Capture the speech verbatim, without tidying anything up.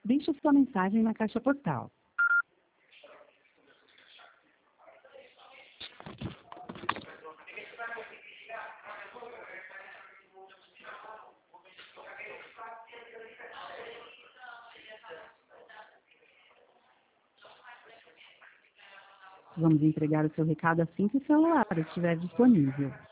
Deixe sua mensagem na caixa postal. Vamos entregar o seu recado assim que o celular estiver disponível.